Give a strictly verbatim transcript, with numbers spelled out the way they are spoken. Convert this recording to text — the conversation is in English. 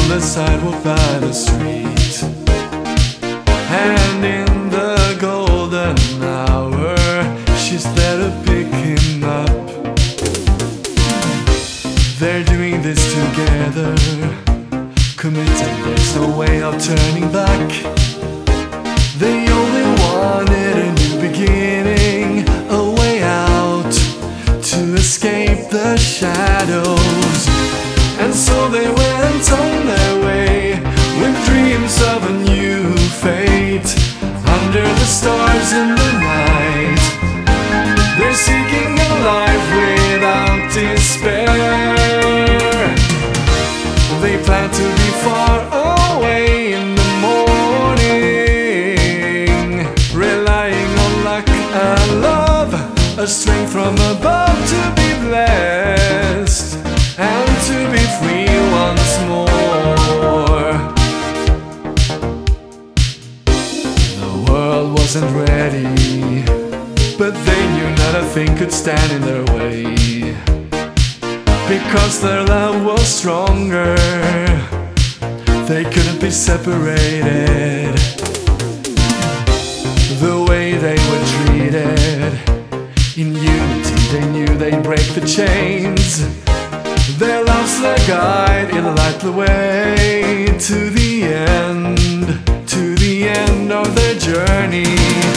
the sidewalk by the street, and in the golden hour she's there to pick him up. They're doing this together, committed, there's no way of turning back. They only wanted a new beginning, a way out to escape the shadows. And so they went on their way with dreams of a new fate. Under the stars in the night, they're seeking a life without despair. They plan to be far away in the morning, relying on luck and love, a strength from above to be blessed and to be free once more. The world wasn't ready, but they knew not a thing could stand in their way, because their love was stronger. They couldn't be separated. The way they were treated, in unity they knew they'd break the chains. Their love's their guide, it'll light the way to the end, to the end of their journey.